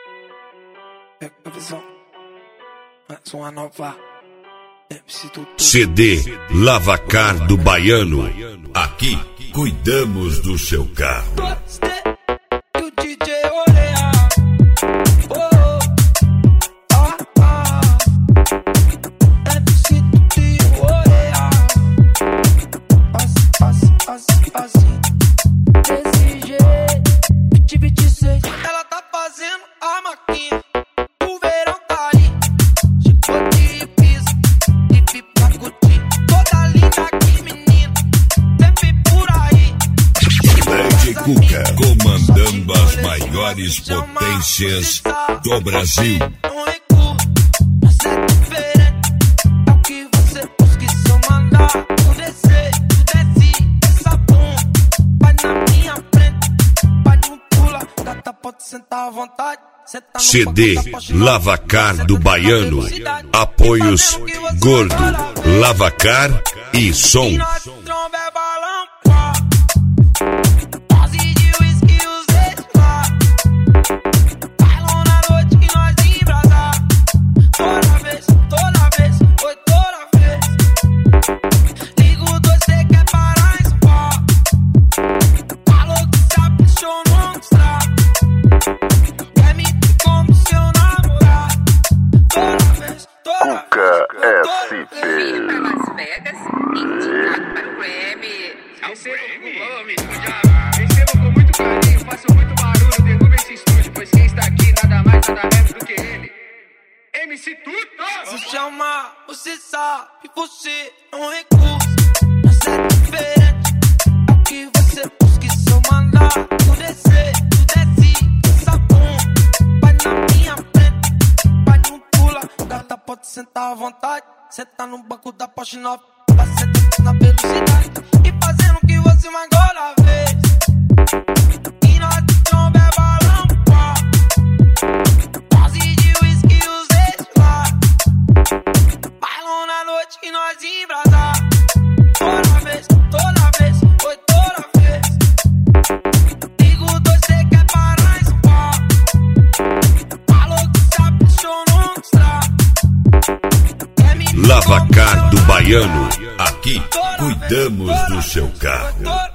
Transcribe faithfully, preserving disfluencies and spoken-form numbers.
C D Lavacar do Baiano. Aqui cuidamos do seu carro. Ela tá fazendo a maquinha, o verão tá aí, chicote e piso, e pipa curtir, toda linda aqui menina, sempre por aí. Lady Cuca comandando as maiores potências do Brasil. Um recuo, mas é diferente, é o que você busca e se eu mandar, tu descer, tu desce, essa bunda, vai na minha frente, vai no pula, gata pode sentar à vontade. C D Lavacar do Baiano. Apoios Gordo, Lavacar e Som. Cuca S P. Las Vegas, indicado para o Grammy. Recebo com muito carinho, faço muito barulho, derruba esse estúdio, pois quem está aqui nada mais nada menos do que ele, M C Tudo. Se chamar, você sabe, você é um recurso, mas é diferente, é o que você busca e se eu mandar, tu descer, tu desce, essa bunda, vai na minha frente, vai no pula, gata pode sentar à vontade, senta no banco da Porsche nova, vai sentar na velocidade, e fazendo o que você mais gosta vez. E nós de tromba é balão, pá. Dose de whisky e os ex lá. Bailão na noite e nós embrasar. Toda vez, toda vez, foi toda vez. Ligo dois, cê quer parar em São Paulo. Falou que se apaixonou, mostrar. Lavacar do Baiano. Aqui cuidamos do seu carro.